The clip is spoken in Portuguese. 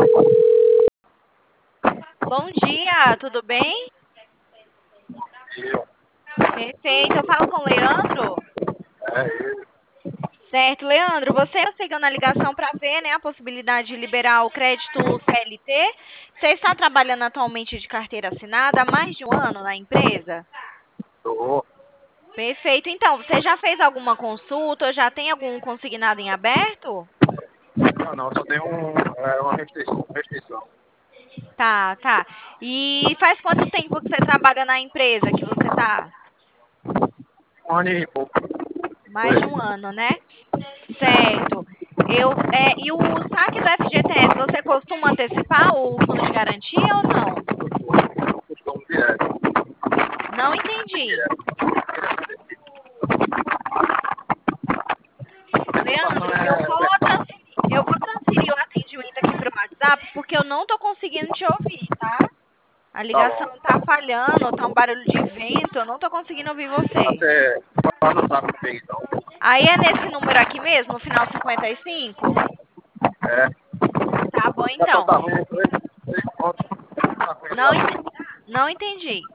Bom dia, tudo bem? Perfeito, eu falo com o Leandro? Certo, Leandro, você está pegando a ligação para ver, né, a possibilidade de liberar o crédito CLT. Você está trabalhando atualmente de carteira assinada há mais de um ano na empresa? Tô. Perfeito, então, você já fez alguma consulta, já tem algum consignado em aberto? Não, só tem uma restrição. Tá, tá. E faz quanto tempo que você trabalha na empresa que você está? Um ano e pouco. Mais de um ano, né? Certo. E o saque do FGTS, você costuma antecipar o fundo de garantia ou não? Costumo direto. Não entendi. A situação Leandro, eu vou transferir o atendimento aqui para o WhatsApp porque eu não estou conseguindo te ouvir, tá? A tá ligação bom. tá falhando, tá um barulho de vento, eu não estou conseguindo ouvir você. Até quando não sabe comigo, então. Aí é nesse número aqui mesmo, no final 55? É. Tá bom Já tô então. tá ruim, dois pontos. Tá ruim a Não, ligação. não entendi.